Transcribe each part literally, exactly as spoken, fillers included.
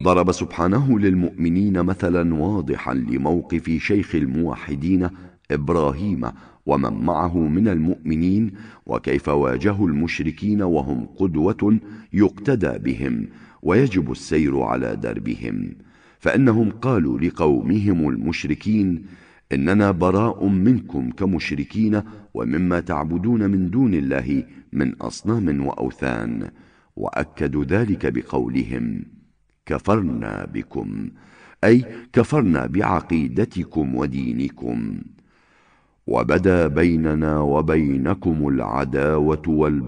ضرب سبحانه للمؤمنين مثلا واضحا لموقف شيخ الموحدين إبراهيم ومن معه من المؤمنين، وكيف واجهوا المشركين وهم قدوة يقتدى بهم ويجب السير على دربهم. فإنهم قالوا لقومهم المشركين: إننا براء منكم كمشركين ومما تعبدون من دون الله من أصنام وأوثان. وأكدوا ذلك بقولهم: كفرنا بكم، أي كفرنا بعقيدتكم ودينكم، وبدا بيننا وبينكم العداوة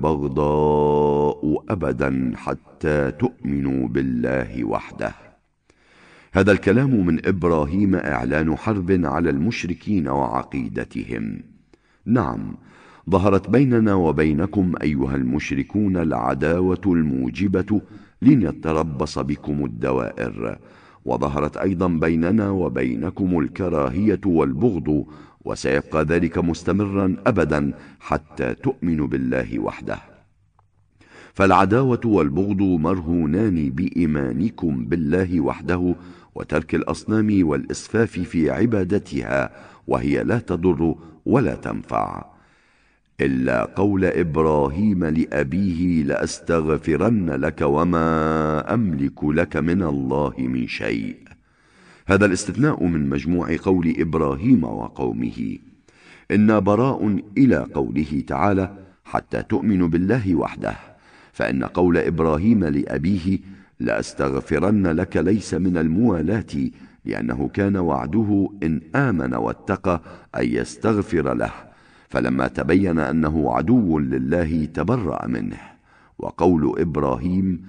والبغضاء أبدا حتى تؤمنوا بالله وحده. هذا الكلام من إبراهيم إعلان حرب على المشركين وعقيدتهم. نعم، ظهرت بيننا وبينكم أيها المشركون العداوة الموجبة لنتربص بكم الدوائر، وظهرت أيضا بيننا وبينكم الكراهية والبغض، وسيبقى ذلك مستمرا أبدا حتى تؤمنوا بالله وحده. فالعداوة والبغض مرهونان بإيمانكم بالله وحده وترك الأصنام والإسفاف في عبادتها، وهي لا تضر ولا تنفع. إلا قول إبراهيم لأبيه: لأستغفرن لك وما أملك لك من الله من شيء. هذا الاستثناء من مجموع قول إبراهيم وقومه. إنا براء إلى قوله تعالى: حتى تؤمنوا بالله وحده. فإن قول إبراهيم لأبيه: لأستغفرن لك ليس من الموالاة، لأنه كان وعده إن آمن واتقى أن يستغفر له، فلما تبين أنه عدو لله تبرأ منه. وقول إبراهيم: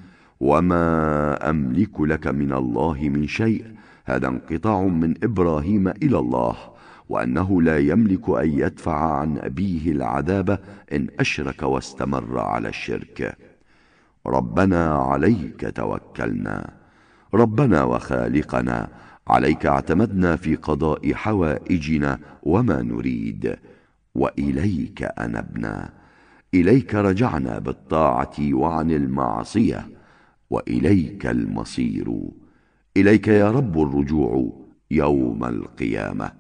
وما أملك لك من الله من شيء، هذا انقطاع من إبراهيم إلى الله، وأنه لا يملك أن يدفع عن أبيه العذاب إن أشرك واستمر على الشرك. ربنا عليك توكلنا، ربنا وخالقنا، عليك اعتمدنا في قضاء حوائجنا وما نريد، وإليك أنبنا، إليك رجعنا بالطاعة وعن المعصية، وإليك المصير، إليك يا رب الرجوع يوم القيامة.